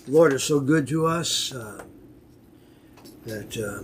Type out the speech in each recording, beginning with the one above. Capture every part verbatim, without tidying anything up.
Lord is so good to us uh, that uh,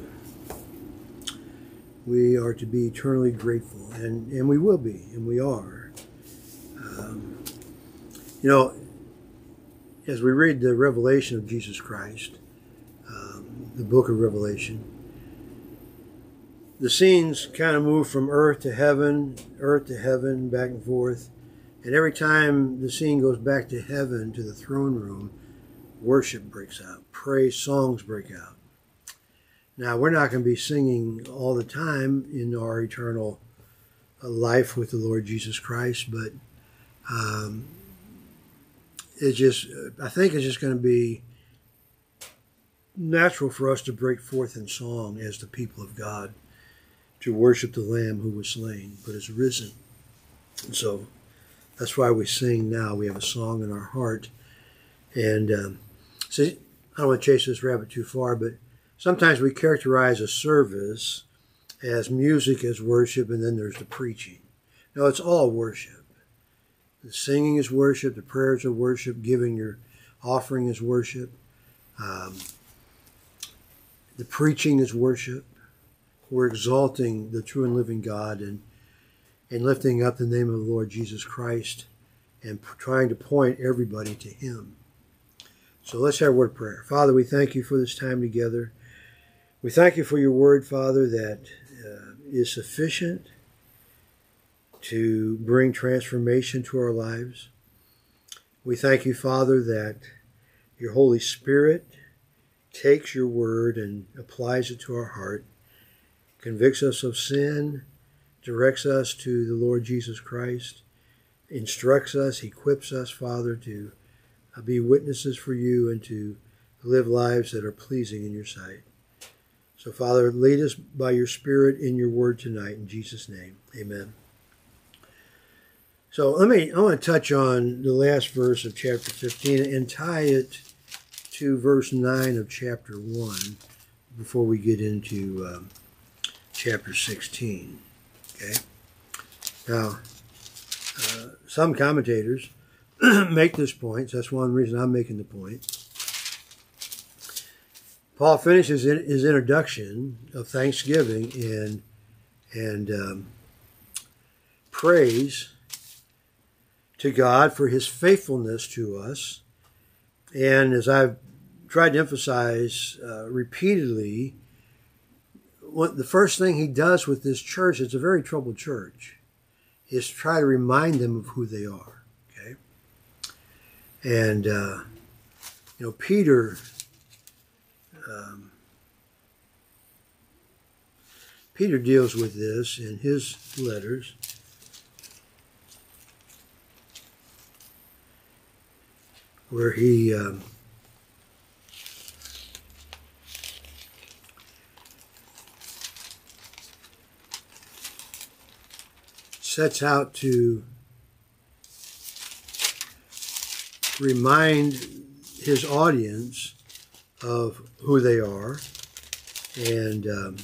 we are to be eternally grateful, and, and we will be, and we are. Um, you know, as we read the revelation of Jesus Christ, um, the book of Revelation, the scenes kind of move from earth to heaven, earth to heaven, back and forth. And every time the scene goes back to heaven, to the throne room, worship breaks out. Praise songs break out. Now, we're not going to be singing all the time in our eternal life with the Lord Jesus Christ, but um, it's just, I think it's just going to be natural for us to break forth in song as the people of God, to worship the Lamb who was slain but is risen. And so that's why we sing now. We have a song in our heart. And um, see, I don't want to chase this rabbit too far, but sometimes we characterize a service as music as worship, and then there's the preaching. No, it's all worship. The singing is worship. The prayers are worship. Giving your offering is worship. Um, the preaching is worship. We're exalting the true and living God and, and lifting up the name of the Lord Jesus Christ and trying to point everybody to Him. So let's have a word of prayer. Father, we thank you for this time together. We thank you for your word, Father, that uh, is sufficient to bring transformation to our lives. We thank you, Father, that your Holy Spirit takes your word and applies it to our heart, convicts us of sin, directs us to the Lord Jesus Christ, instructs us, equips us, Father, to be witnesses for you and to live lives that are pleasing in your sight. So, Father, lead us by your Spirit in your word tonight. In Jesus' name, amen. So let me, I want to touch on the last verse of chapter fifteen and tie it to verse nine of chapter one before we get into um, chapter sixteen. Okay? Now, uh, some commentators make this point. So that's one reason I'm making the point. Paul finishes his introduction of thanksgiving and, and um, praise to God for his faithfulness to us. And as I've tried to emphasize uh, repeatedly, what the first thing he does with this church, it's a very troubled church, is try to remind them of who they are. Okay? And, uh, you know, Peter... Um, Peter deals with this in his letters. Where he um, sets out to remind his audience of who they are, and um,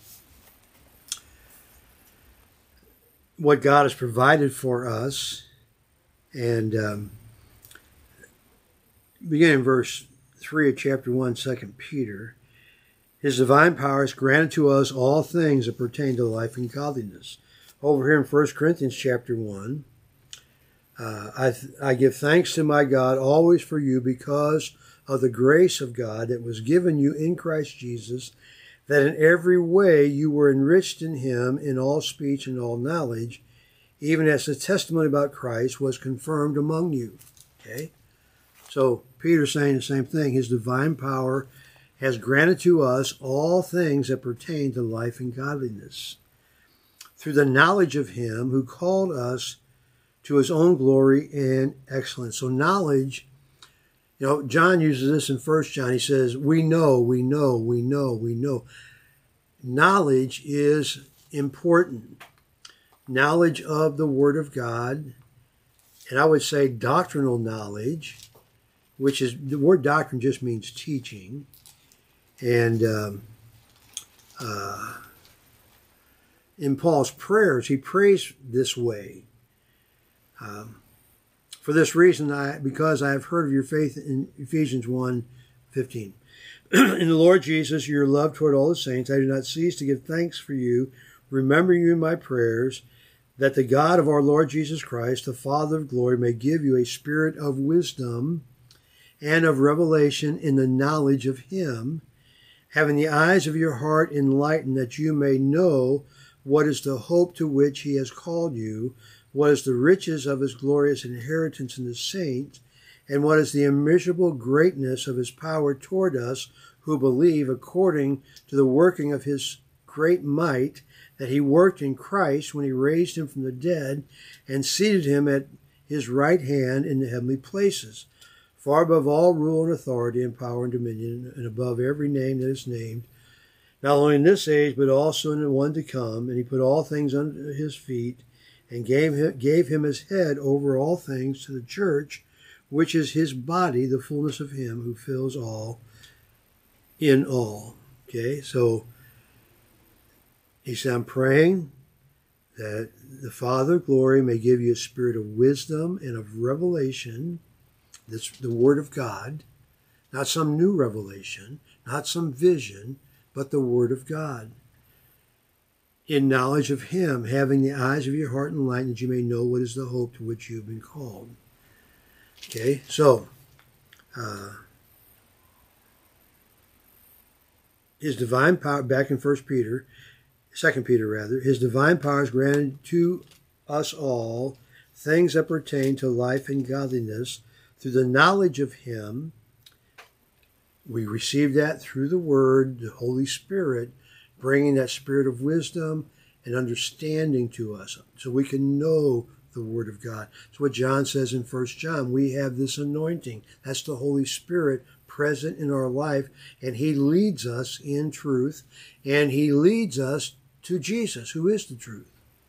what God has provided for us. And um, beginning in verse three of chapter one, Second Peter, his divine power has granted to us all things that pertain to life and godliness. Over here in First Corinthians chapter one, uh, I, th- I give thanks to my God always for you because of the grace of God that was given you in Christ Jesus, that in every way you were enriched in him in all speech and all knowledge, even as the testimony about Christ was confirmed among you. Okay? So Peter's saying the same thing. His divine power has granted to us all things that pertain to life and godliness, through the knowledge of him who called us to his own glory and excellence. So knowledge, you know, John uses this in First John. He says, we know, we know, we know, we know. Knowledge is important. Knowledge of the Word of God, and I would say doctrinal knowledge, which is, the word doctrine just means teaching. And um, uh, in Paul's prayers, he prays this way. Um, For this reason, I, because I have heard of your faith in Ephesians one fifteen. In the Lord Jesus, your love toward all the saints, I do not cease to give thanks for you, remembering you in my prayers, that the God of our Lord Jesus Christ, the Father of glory, may give you a spirit of wisdom and of revelation in the knowledge of him, having the eyes of your heart enlightened, that you may know what is the hope to which he has called you, what is the riches of his glorious inheritance in the saints, and what is the immeasurable greatness of his power toward us who believe, according to the working of his great might, that he worked in Christ when he raised him from the dead and seated him at his right hand in the heavenly places, far above all rule and authority and power and dominion, and above every name that is named, not only in this age, but also in the one to come. And he put all things under his feet, and gave him, gave him his head over all things to the church, which is his body, the fullness of him who fills all in all. Okay, so he said, I'm praying that the Father of glory may give you a spirit of wisdom and of revelation. That's the Word of God, not some new revelation, not some vision, but the Word of God. In knowledge of him, having the eyes of your heart enlightened, that you may know what is the hope to which you have been called. Okay, so uh, his divine power, back in First Peter, Second Peter rather, his divine power is granted to us all things that pertain to life and godliness through the knowledge of him. We receive that through the Word, the Holy Spirit, bringing that spirit of wisdom and understanding to us so we can know the Word of God. That's what John says in First John. We have this anointing. That's the Holy Spirit present in our life, and he leads us in truth, and he leads us to Jesus, who is the truth,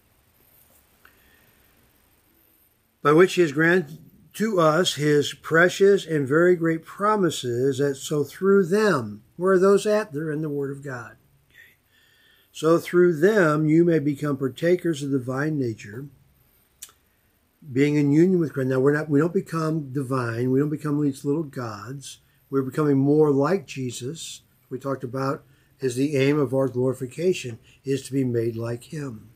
by which he has granted to us his precious and very great promises, that so through them, where are those at? They're in the Word of God. So through them you may become partakers of the divine nature, being in union with Christ. Now we're not we don't become divine, we don't become these little gods. We're becoming more like Jesus. We talked about is the aim of our glorification, is to be made like him.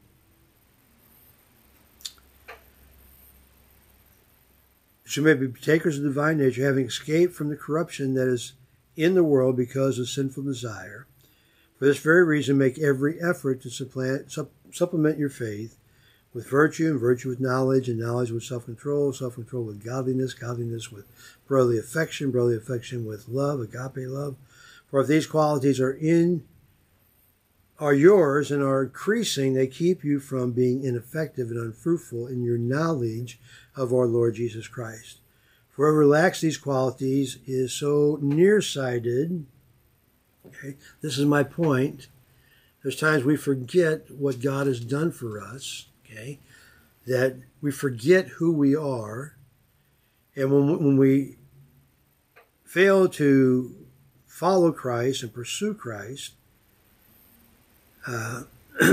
So you may be partakers of the divine nature, having escaped from the corruption that is in the world because of sinful desire. For this very reason, make every effort to supplant, sup, supplement your faith with virtue, and virtue with knowledge, and knowledge with self-control, self-control with godliness, godliness with brotherly affection, brotherly affection with love, agape love. For if these qualities are in, are yours and are increasing, they keep you from being ineffective and unfruitful in your knowledge of our Lord Jesus Christ. For whoever lacks these qualities is so nearsighted. Okay, this is my point. There's times we forget what God has done for us, okay, that we forget who we are. And when, when we fail to follow Christ and pursue Christ, uh,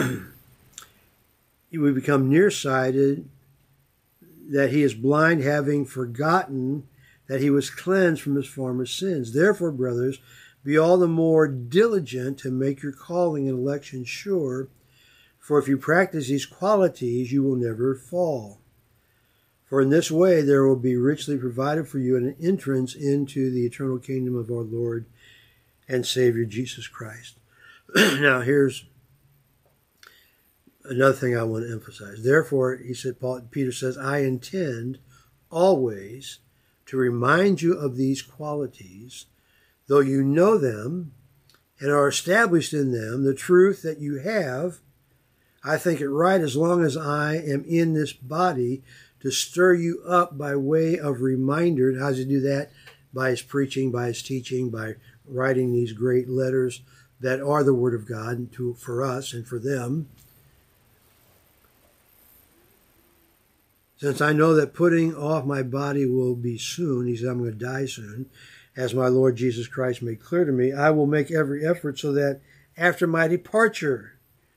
we become nearsighted, that he is blind, having forgotten that he was cleansed from his former sins. Therefore, brothers, be all the more diligent to make your calling and election sure, for if you practice these qualities, you will never fall. For in this way there will be richly provided for you an entrance into the eternal kingdom of our Lord and Savior Jesus Christ. Now here's another thing I want to emphasize. Therefore, he said, Paul, Peter says, I intend always to remind you of these qualities, though you know them and are established in them, the truth that you have. I think it right, as long as I am in this body, to stir you up by way of reminder. And how does he do that? By his preaching, by his teaching, by writing these great letters that are the Word of God to, for us and for them. Since I know that putting off my body will be soon, he said, I'm going to die soon, as my Lord Jesus Christ made clear to me, I will make every effort so that after my departure,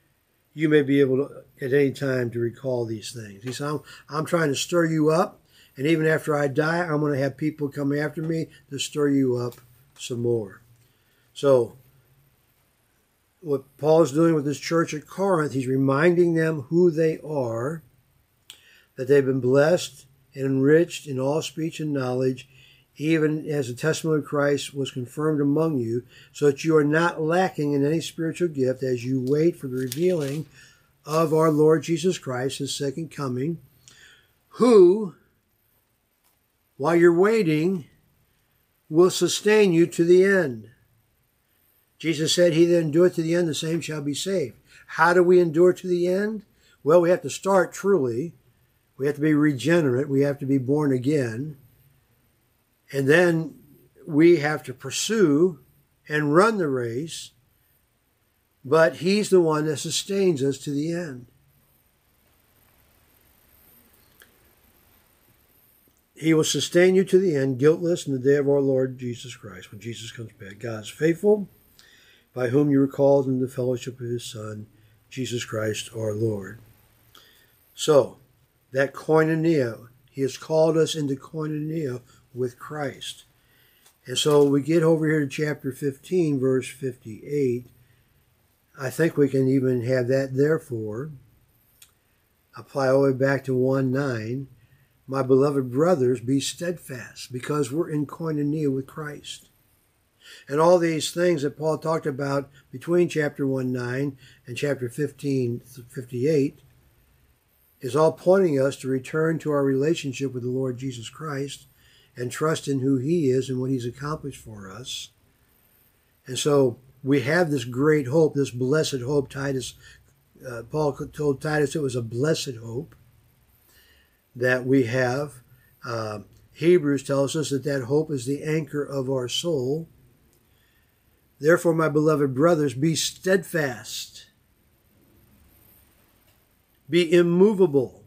you may be able to, at any time, to recall these things. He said, I'm, I'm trying to stir you up And even after I die, I'm going to have people come after me to stir you up some more. So, what Paul's doing with this church at Corinth, he's reminding them who they are, that they've been blessed and enriched in all speech and knowledge, even as the testimony of Christ was confirmed among you, so that you are not lacking in any spiritual gift as you wait for the revealing of our Lord Jesus Christ, his second coming, who, while you're waiting, will sustain you to the end. Jesus said, he that endureth to the end, the same shall be saved. How do we endure to the end? Well, we have to start truly. We have to be regenerate. We have to be born again. And then we have to pursue and run the race. But he's the one that sustains us to the end. He will sustain you to the end, guiltless in the day of our Lord Jesus Christ, when Jesus comes back. God is faithful, by whom you were called into the fellowship of his Son, Jesus Christ our Lord. So, that koinonia, he has called us into koinonia with Christ. And so we get over here to chapter fifteen, verse fifty-eight. I think we can even have that therefore. Apply all the way back to one nine. My beloved brothers, be steadfast, because we're in koinonia with Christ. And all these things that Paul talked about between chapter one nine and chapter fifteen fifty-eight is all pointing us to return to our relationship with the Lord Jesus Christ and trust in who he is and what he's accomplished for us. And so we have this great hope, this blessed hope. Titus, uh, Paul told Titus it was a blessed hope that we have. Uh, Hebrews tells us that that hope is the anchor of our soul. Therefore, my beloved brothers, be steadfast, be immovable,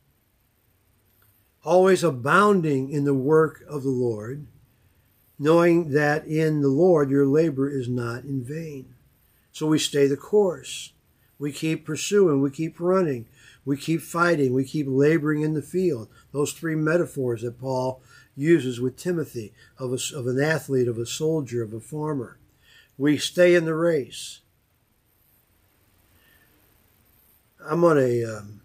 always abounding in the work of the Lord, knowing that in the Lord your labor is not in vain. So we stay the course. We keep pursuing. We keep running. We keep fighting. We keep laboring in the field. Those three metaphors that Paul uses with Timothy of, a, of an athlete, of a soldier, of a farmer. We stay in the race. I'm on a um,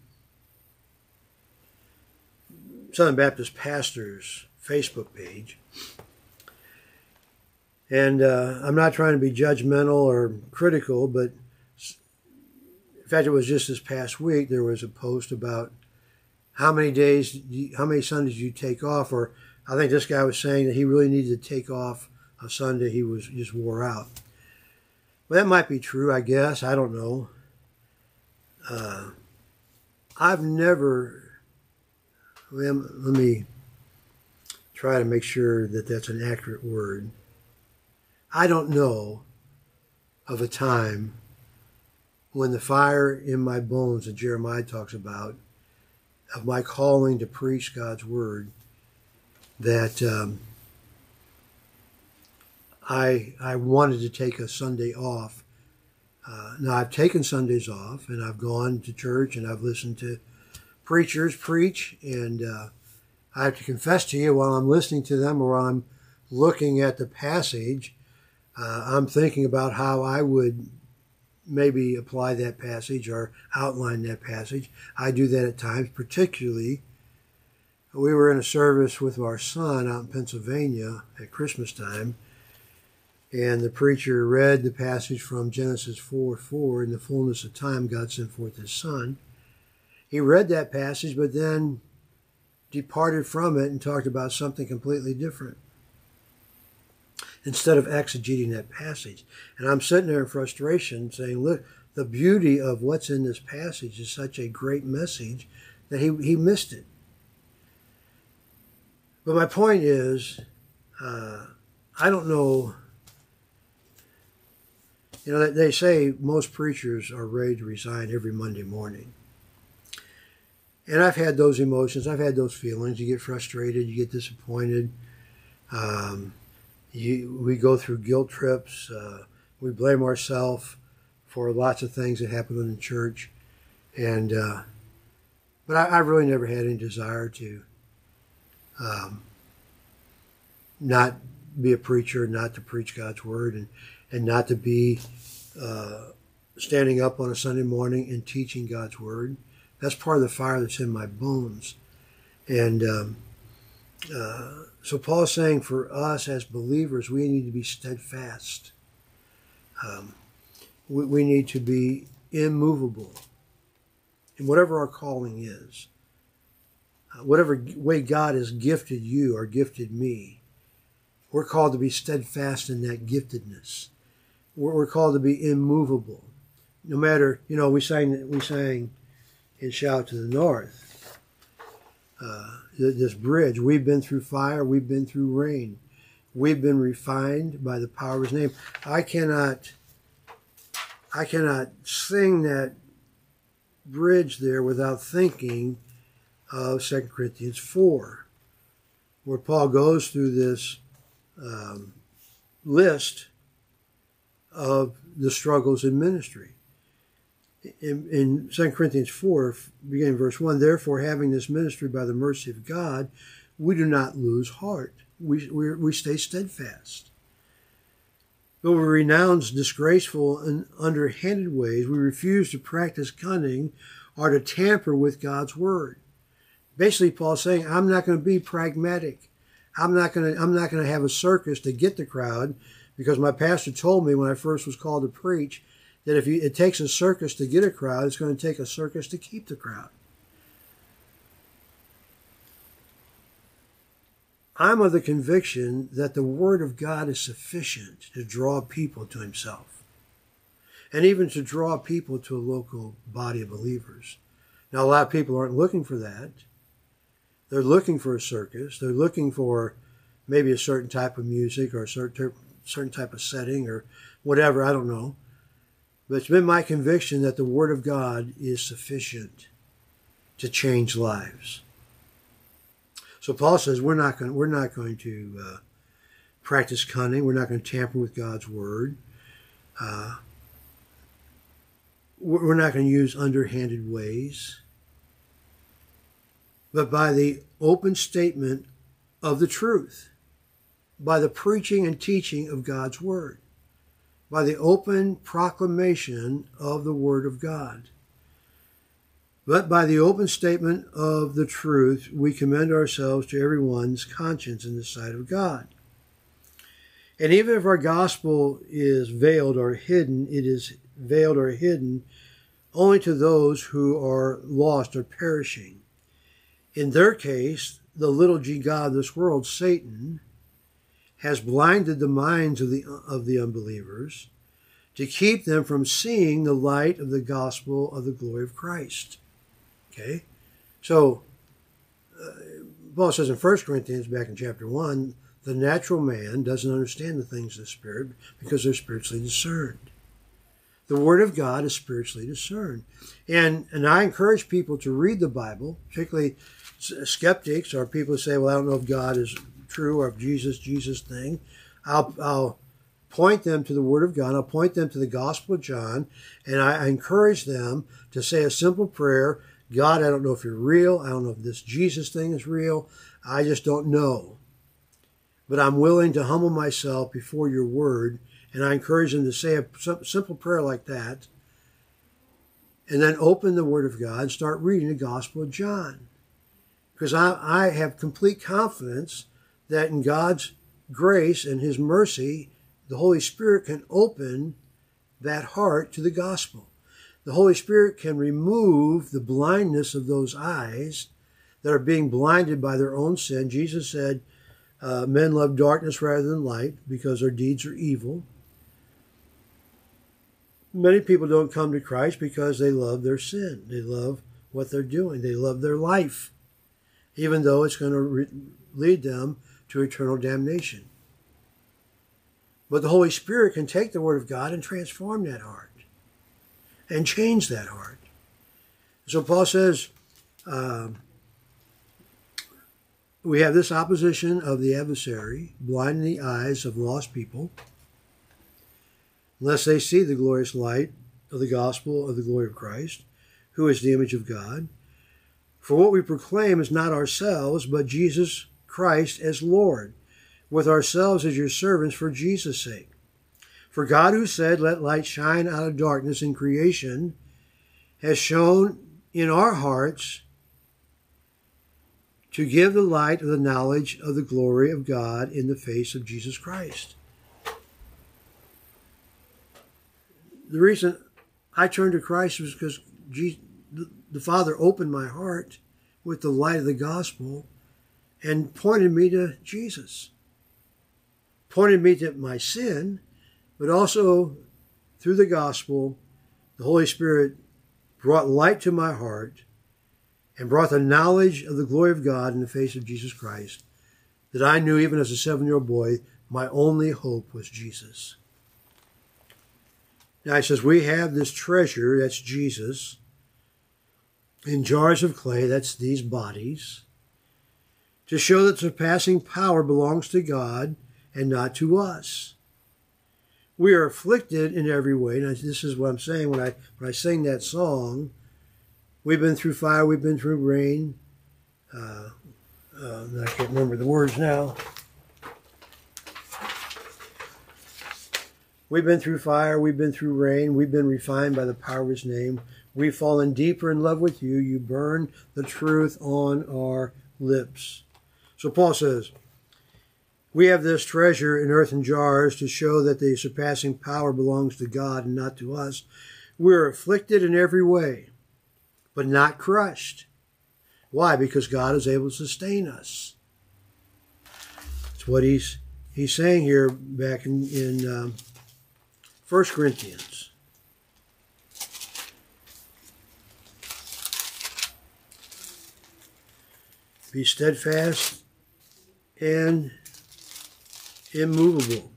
Southern Baptist pastor's Facebook page. And uh, I'm not trying to be judgmental or critical, but in fact, it was just this past week, there was a post about how many days, how many Sundays you take off, or I think this guy was saying that he really needed to take off a Sunday. He was just wore out. Well, that might be true, I guess. I don't know. Uh, I've never, well, let me try to make sure that that's an accurate word. I don't know of a time when the fire in my bones that Jeremiah talks about, of my calling to preach God's word, that um, I I wanted to take a Sunday off. Uh, now, I've taken Sundays off, and I've gone to church, and I've listened to preachers preach, and uh, I have to confess to you, while I'm listening to them or while I'm looking at the passage, uh, I'm thinking about how I would maybe apply that passage or outline that passage. I do that at times, particularly. We were in a service with our son out in Pennsylvania at Christmas time, and the preacher read the passage from Genesis four four, in the fullness of time God sent forth his son. He read that passage, but then departed from it and talked about something completely different, instead of exegeting that passage. And I'm sitting there in frustration saying, look, the beauty of what's in this passage is such a great message that he, he missed it. But my point is, uh, I don't know, you know, they say most preachers are ready to resign every Monday morning. And I've had those emotions. I've had those feelings. You get frustrated. You get disappointed. Um, You, we go through guilt trips. Uh, we blame ourselves for lots of things that happen in the church. And, uh, but I, I really never had any desire to um, not be a preacher, not to preach God's word, and, and not to be uh, standing up on a Sunday morning and teaching God's word. That's part of the fire that's in my bones. And um, uh, so Paul's saying for us as believers, we need to be steadfast. Um, we, we need to be immovable in whatever our calling is. Uh, whatever way God has gifted you or gifted me, we're called to be steadfast in that giftedness. We're, we're called to be immovable. No matter, you know, we sang, we sang in Shout to the North, uh, this bridge, we've been through fire, we've been through rain. We've been refined by the power of his name. I cannot, I cannot sing that bridge there without thinking of Second Corinthians four, where Paul goes through this um, list of the struggles in ministry. In, in Second Corinthians four, beginning verse one, therefore, having this ministry by the mercy of God, we do not lose heart. We, we, we stay steadfast. Though we renounce disgraceful and underhanded ways, we refuse to practice cunning or to tamper with God's word. Basically, Paul's saying, I'm not going to be pragmatic. I'm not going to, I'm not going to have a circus to get the crowd, because my pastor told me when I first was called to preach that if you, it takes a circus to get a crowd, it's going to take a circus to keep the crowd. I'm of the conviction that the Word of God is sufficient to draw people to himself, and even to draw people to a local body of believers. Now, a lot of people aren't looking for that. They're looking for a circus. They're looking for maybe a certain type of music or a certain, certain type of setting or whatever, I don't know. But it's been my conviction that the Word of God is sufficient to change lives. So Paul says we're not going, we're not going to uh, practice cunning. We're not going to tamper with God's word. Uh, we're not going to use underhanded ways. But by the open statement of the truth, by the preaching and teaching of God's word, by the open proclamation of the word of God. But by the open statement of the truth, we commend ourselves to everyone's conscience in the sight of God. And even if our gospel is veiled or hidden, it is veiled or hidden only to those who are lost or perishing. In their case, the little g god of this world, Satan, has blinded the minds of the, of the unbelievers to keep them from seeing the light of the gospel of the glory of Christ. Okay, so uh, Paul says in First Corinthians, back in chapter one, the natural man doesn't understand the things of the Spirit because they're spiritually discerned. The Word of God is spiritually discerned. And, and I encourage people to read the Bible, particularly skeptics or people who say, well, I don't know if God is true or if Jesus, Jesus thing. I'll, I'll point them to the Word of God. I'll point them to the Gospel of John, and I, I encourage them to say a simple prayer. God, I don't know if you're real. I don't know if this Jesus thing is real. I just don't know. But I'm willing to humble myself before your word. And I encourage them to say a simple prayer like that. And then open the Word of God and start reading the Gospel of John. Because I, I have complete confidence that in God's grace and his mercy, the Holy Spirit can open that heart to the gospel. The Holy Spirit can remove the blindness of those eyes that are being blinded by their own sin. Jesus said, uh, men love darkness rather than light because their deeds are evil. Many people don't come to Christ because they love their sin. They love what they're doing. They love their life, even though it's going to re- lead them to eternal damnation. But the Holy Spirit can take the Word of God and transform that heart and change that heart. So Paul says, uh, we have this opposition of the adversary, blinding the eyes of lost people, unless they see the glorious light of the gospel of the glory of Christ, who is the image of God. For what we proclaim is not ourselves, but Jesus Christ as Lord, with ourselves as your servants for Jesus' sake. For God, who said, let light shine out of darkness in creation, has shone in our hearts to give the light of the knowledge of the glory of God in the face of Jesus Christ. The reason I turned to Christ was because Jesus, the Father opened my heart with the light of the gospel and pointed me to Jesus. Pointed me to my sin, but also through the gospel, the Holy Spirit brought light to my heart and brought the knowledge of the glory of God in the face of Jesus Christ, that I knew even as a seven-year-old boy, my only hope was Jesus. Now he says, we have this treasure, that's Jesus, in jars of clay, that's these bodies, to show that surpassing power belongs to God and not to us. We are afflicted in every way. Now, this is what I'm saying when I when I sing that song. We've been through fire, we've been through rain. Uh, uh, I can't remember the words now. We've been through fire, we've been through rain, we've been refined by the power of his name. We've fallen deeper in love with you. You burn the truth on our lips. So Paul says, we have this treasure in earthen jars to show that the surpassing power belongs to God and not to us. We are afflicted in every way, but not crushed. Why? Because God is able to sustain us. That's what he's he's saying here back in, in um, First Corinthians. Be steadfast and immovable.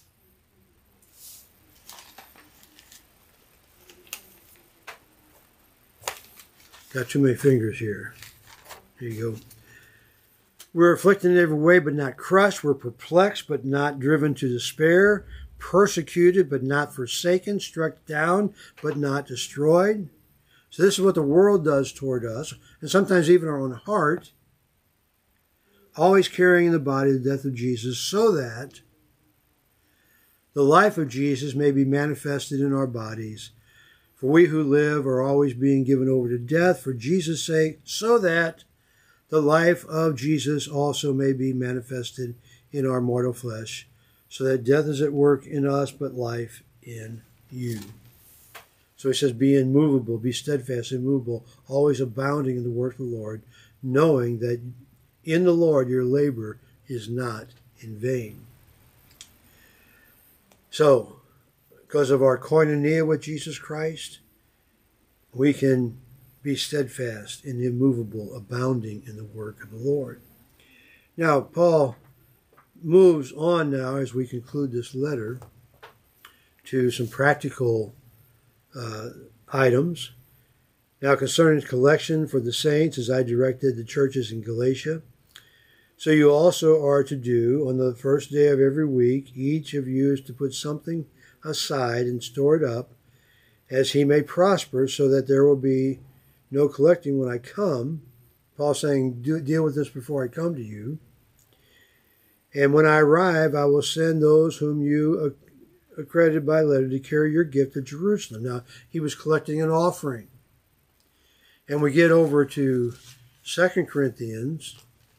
Got too many fingers here. There you go. We're afflicted in every way, but not crushed. We're perplexed, but not driven to despair. Persecuted, but not forsaken. Struck down, but not destroyed. So this is what the world does toward us, and sometimes even our own heart. Always carrying in the body the death of Jesus, so that the life of Jesus may be manifested in our bodies. For we who live are always being given over to death for Jesus' sake, so that the life of Jesus also may be manifested in our mortal flesh, so that death is at work in us, but life in you. So he says, be immovable, be steadfast, immovable, always abounding in the work of the Lord, knowing that in the Lord your labor is not in vain. So, because of our koinonia with Jesus Christ, we can be steadfast and immovable, abounding in the work of the Lord. Now, Paul moves on now as we conclude this letter to some practical uh, items. Now, concerning collection for the saints, as I directed the churches in Galatia, so you also are to do on the first day of every week. Each of you is to put something aside and store it up, as he may prosper, so that there will be no collecting when I come. Paul's saying, do, deal with this before I come to you. And when I arrive, I will send those whom you accredited by letter to carry your gift to Jerusalem. Now, he was collecting an offering. And we get over to Second Corinthians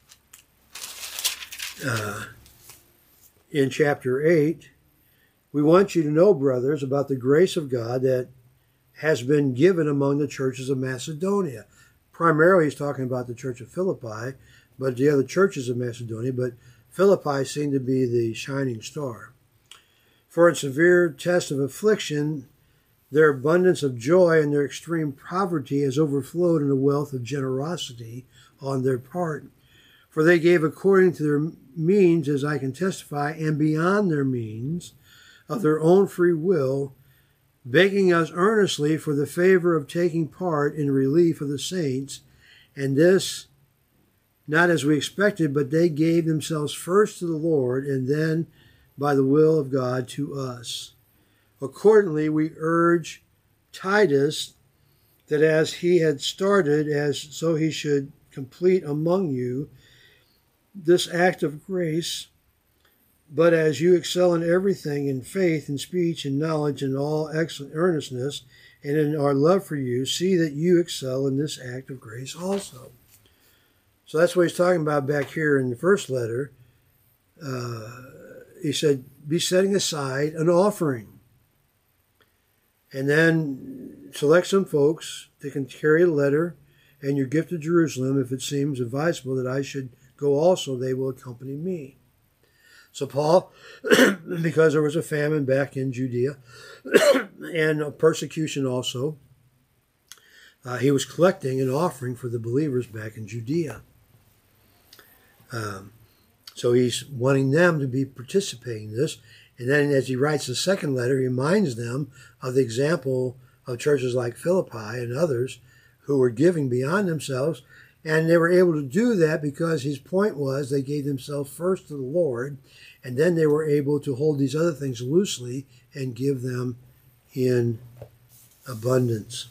uh, in chapter eight. We want you to know, brothers, about the grace of God that has been given among the churches of Macedonia. Primarily, he's talking about the church of Philippi, but the other churches of Macedonia, but Philippi seemed to be the shining star. For in severe test of affliction, their abundance of joy and their extreme poverty has overflowed in a wealth of generosity on their part. For they gave according to their means, as I can testify, and beyond their means, of their own free will, begging us earnestly for the favor of taking part in relief of the saints, and this not as we expected, but they gave themselves first to the Lord, and then, by the will of God, to us. Accordingly, we urge Titus that as he had started, as so he should complete among you. this act of grace, but as you excel in everything, in faith, in speech, in knowledge, in all excellent earnestness, and in our love for you, see that you excel in this act of grace also. So that's what he's talking about back here in the first letter. Uh, he said, be setting aside an offering. And then select some folks that can carry a letter and your gift to Jerusalem. If it seems advisable that I should go also, they will accompany me. So Paul, because there was a famine back in Judea and a persecution also, uh, he was collecting an offering for the believers back in Judea. Um, so he's wanting them to be participating in this. And then as he writes the second letter, he reminds them of the example of churches like Philippi and others who were giving beyond themselves. And they were able to do that because his point was they gave themselves first to the Lord, and then they were able to hold these other things loosely and give them in abundance.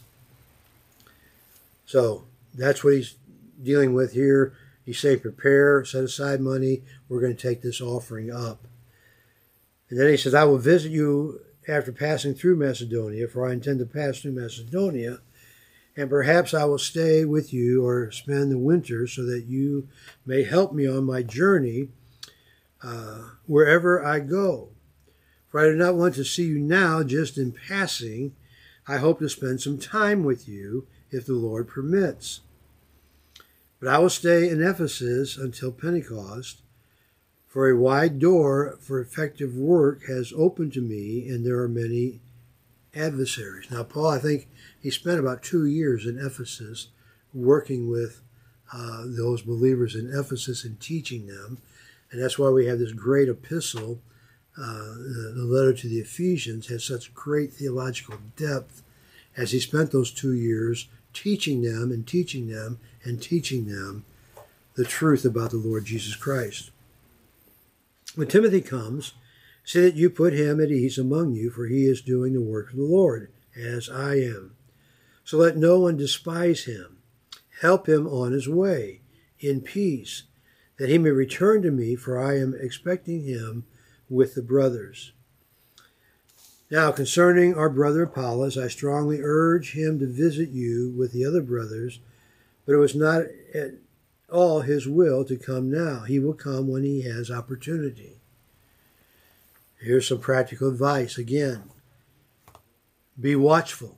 So that's what he's dealing with here. He's saying, prepare, set aside money. We're going to take this offering up. And then he says, I will visit you after passing through Macedonia, for I intend to pass through Macedonia. And perhaps I will stay with you or spend the winter so that you may help me on my journey uh, wherever I go. For I do not want to see you now just in passing. I hope to spend some time with you if the Lord permits. But I will stay in Ephesus until Pentecost, for a wide door for effective work has opened to me, and there are many adversaries. Now, Paul, I think he spent about two years in Ephesus working with uh, those believers in Ephesus and teaching them. And that's why we have this great epistle. Uh, the, the letter to the Ephesians has such great theological depth as he spent those two years teaching them and teaching them and teaching them the truth about the Lord Jesus Christ. When Timothy comes, say that you put him at ease among you, for he is doing the work of the Lord, as I am. So let no one despise him. Help him on his way, in peace, that he may return to me, for I am expecting him with the brothers. Now, concerning our brother Apollos, I strongly urge him to visit you with the other brothers, but it was not at all his will to come now. He will come when he has opportunity. Here's some practical advice again. Be watchful.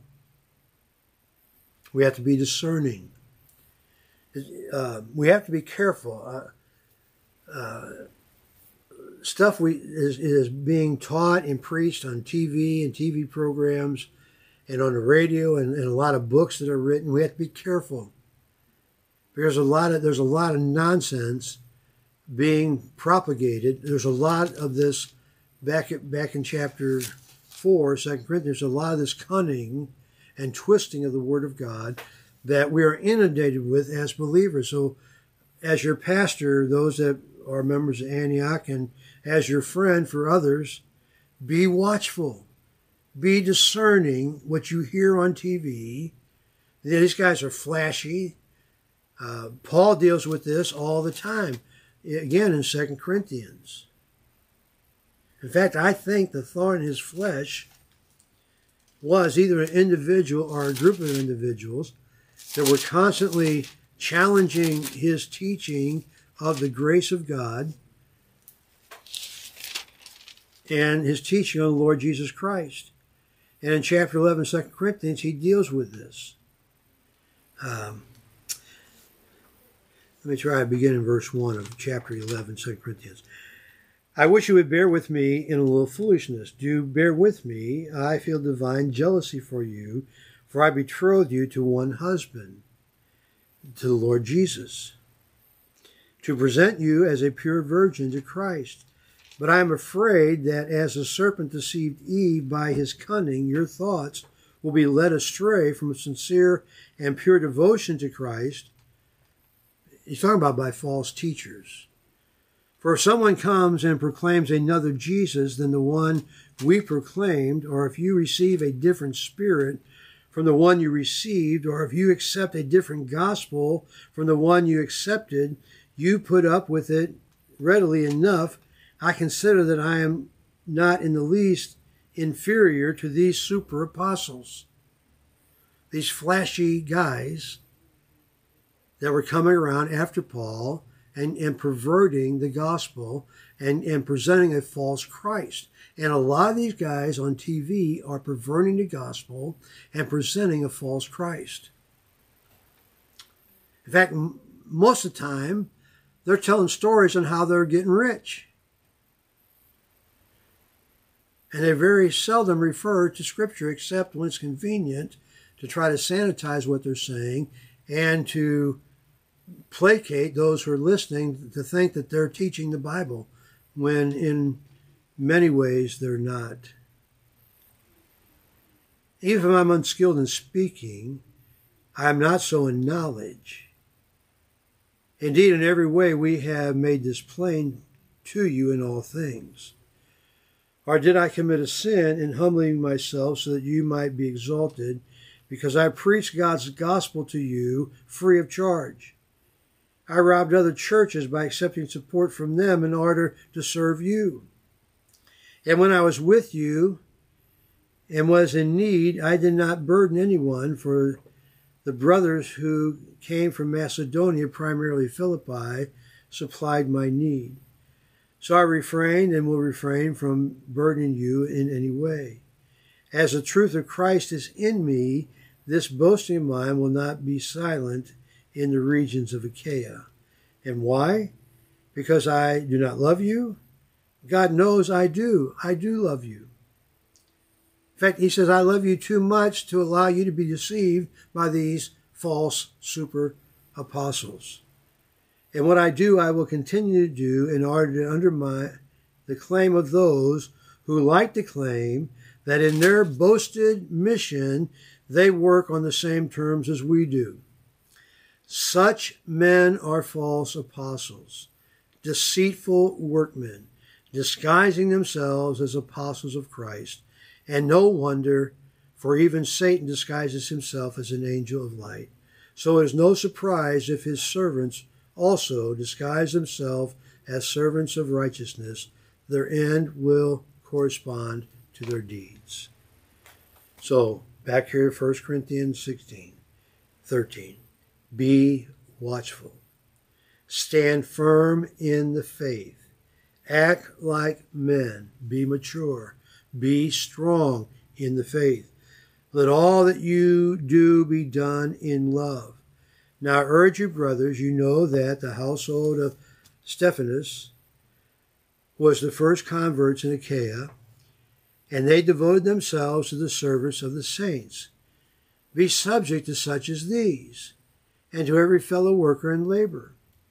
We have to be discerning. Uh, we have to be careful. Uh, uh, stuff we is, is being taught and preached on T V and T V programs and on the radio and, and a lot of books that are written. We have to be careful. There's a lot of there's a lot of nonsense being propagated. There's a lot of this back at, back in chapter four, Second Corinthians. There's a lot of this cunning and twisting of the Word of God that we are inundated with as believers. So, as your pastor, those that are members of Antioch, and as your friend for others, be watchful, be discerning what you hear on T V. These guys are flashy. Uh, Paul deals with this all the time, again in Second Corinthians. In fact, I think the thorn in his flesh was either an individual or a group of individuals that were constantly challenging his teaching of the grace of God and his teaching on the Lord Jesus Christ. And in chapter eleven, Second Corinthians, he deals with this. Um, Let me try to begin in verse one of chapter eleven, Second Corinthians. I wish you would bear with me in a little foolishness. Do bear with me. I feel divine jealousy for you, for I betrothed you to one husband, to the Lord Jesus, to present you as a pure virgin to Christ. But I am afraid that as the serpent deceived Eve by his cunning, your thoughts will be led astray from a sincere and pure devotion to Christ. He's talking about by false teachers. For if someone comes and proclaims another Jesus than the one we proclaimed, or if you receive a different spirit from the one you received, or if you accept a different gospel from the one you accepted, you put up with it readily enough, I consider that I am not in the least inferior to these super apostles, these flashy guys that were coming around after Paul and, and perverting the gospel and, and presenting a false Christ. And a lot of these guys on T V are perverting the gospel and presenting a false Christ. In fact, m- most of the time, they're telling stories on how they're getting rich. And they very seldom refer to Scripture except when it's convenient to try to sanitize what they're saying and to placate those who are listening to think that they're teaching the Bible, when in many ways they're not. Even if I'm unskilled in speaking, I am not so in knowledge. Indeed, in every way we have made this plain to you in all things. Or did I commit a sin in humbling myself so that you might be exalted, because I preached God's gospel to you free of charge? I robbed other churches by accepting support from them in order to serve you. And when I was with you and was in need, I did not burden anyone, for the brothers who came from Macedonia, primarily Philippi, supplied my need. So I refrained and will refrain from burdening you in any way. As the truth of Christ is in me, this boasting of mine will not be silent in the regions of Achaia. And why? Because I do not love you? God knows I do. I do love you. In fact, he says, I love you too much to allow you to be deceived by these false super apostles. And what I do, I will continue to do in order to undermine the claim of those who like to claim that in their boasted mission, they work on the same terms as we do. Such men are false apostles, deceitful workmen, disguising themselves as apostles of Christ. And no wonder, for even Satan disguises himself as an angel of light. So it is no surprise if his servants also disguise themselves as servants of righteousness. Their end will correspond to their deeds. So, back here, First Corinthians sixteen, thirteen. Be watchful. Stand firm in the faith. Act like men. Be mature. Be strong in the faith. Let all that you do be done in love. Now I urge you, brothers, you know that the household of Stephanas was the first converts in Achaia, and they devoted themselves to the service of the saints. Be subject to such as these, and to every fellow worker in labor.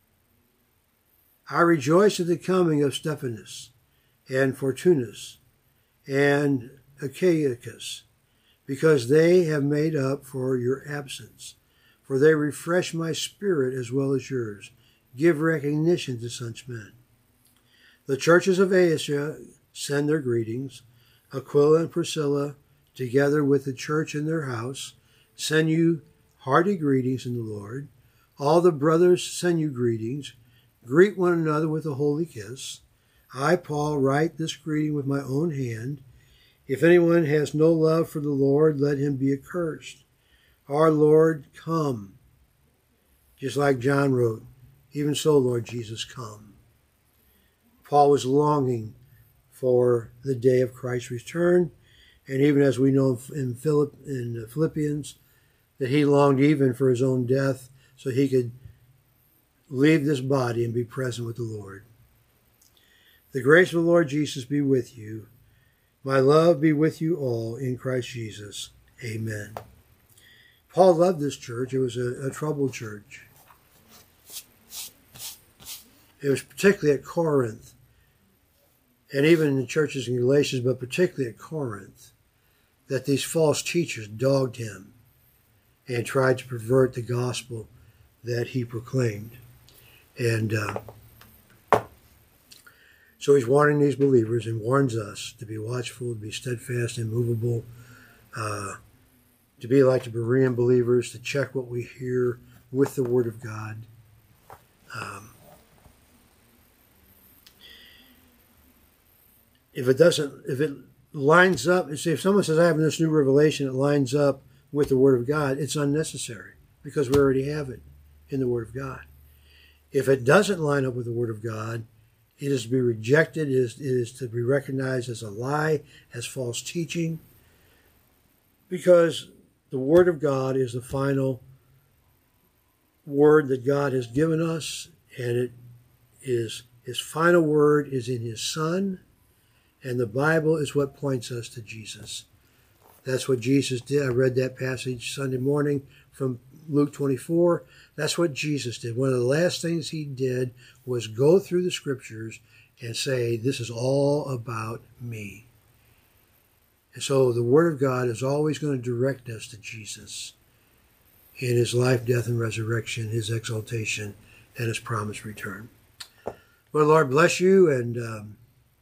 I rejoice at the coming of Stephanas, and Fortunus, and Achaicus, because they have made up for your absence. For they refresh my spirit as well as yours. Give recognition to such men. The churches of Asia send their greetings. Aquila and Priscilla, together with the church in their house, send you hearty greetings in the Lord. All the brothers send you greetings. Greet one another with a holy kiss. I, Paul, write this greeting with my own hand. If anyone has no love for the Lord, let him be accursed. Our Lord, come. Just like John wrote, even so, Lord Jesus, come. Paul was longing for the day of Christ's return, and even as we know in, Philipp, in Philippians, that he longed even for his own death so he could leave this body and be present with the Lord. The grace of the Lord Jesus be with you. My love be with you all in Christ Jesus. Amen. Paul loved this church. It was a, a troubled church. It was particularly at Corinth, and even in the churches in Galatians, but particularly at Corinth, that these false teachers dogged him and tried to pervert the gospel that he proclaimed. And uh, so he's warning these believers and warns us to be watchful, to be steadfast, immovable, uh, to be like the Berean believers, to check what we hear with the Word of God. Um, if it doesn't, if it lines up, see, if someone says, I have this new revelation, it lines up with the Word of God, it's unnecessary because we already have it in the Word of God. If it doesn't line up with the Word of God, it is to be rejected, it is, it is to be recognized as a lie, as false teaching, because the Word of God is the final word that God has given us, and it is His final word is in His Son, and the Bible is what points us to Jesus. That's what Jesus did. I read that passage Sunday morning from Luke twenty-four. That's what Jesus did. One of the last things He did was go through the Scriptures and say, this is all about me. And so the Word of God is always going to direct us to Jesus in His life, death, and resurrection, His exaltation, and His promised return. Well, Lord bless you. And um,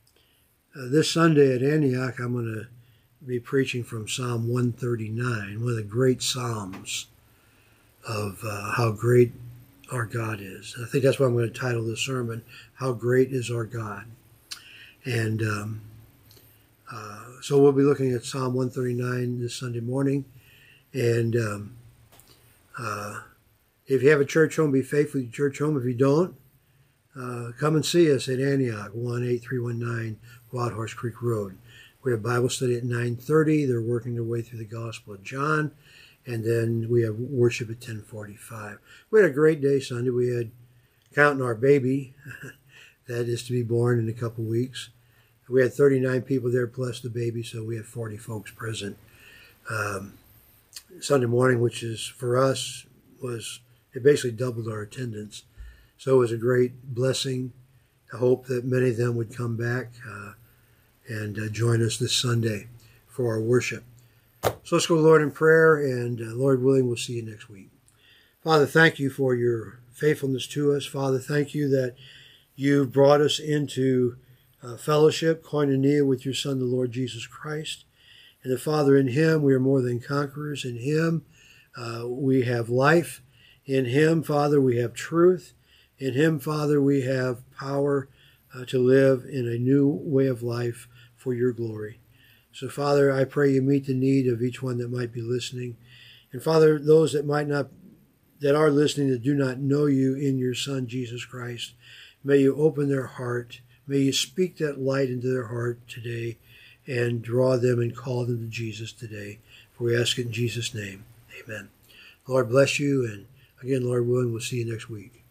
uh, this Sunday at Antioch, I'm going to be preaching from Psalm one thirty-nine, one of the great Psalms of uh, how great our God is. I think that's why I'm going to title this sermon, How Great is Our God. And um, uh, so we'll be looking at Psalm one thirty-nine this Sunday morning. And um, uh, if you have a church home, be faithful to your church home. If you don't, uh, come and see us at Antioch, one eight three one nine Wild Horse Creek Road. We have Bible study at nine thirty. They're working their way through the Gospel of John. And then we have worship at ten forty-five. We had a great day Sunday. We had counting our baby that is to be born in a couple weeks. We had thirty-nine people there plus the baby, so we had forty folks present. Um, Sunday morning, which is for us, was it basically doubled our attendance. So it was a great blessing. I hope that many of them would come back uh, and uh, join us this Sunday for our worship. So let's go, Lord, in prayer, and uh, Lord willing, we'll see you next week. Father, thank you for your faithfulness to us. Father, thank you that you've brought us into uh, fellowship, koinonia, with your Son, the Lord Jesus Christ. And the Father, in Him, we are more than conquerors. In Him, uh, we have life. In Him, Father, we have truth. In Him, Father, we have power uh, to live in a new way of life for your glory. So, Father, I pray you meet the need of each one that might be listening. And, Father, those that might not, that are listening that do not know you in your Son, Jesus Christ, may you open their heart. May you speak that light into their heart today and draw them and call them to Jesus today. For we ask it in Jesus' name. Amen. Lord bless you. And again, Lord willing, we'll see you next week.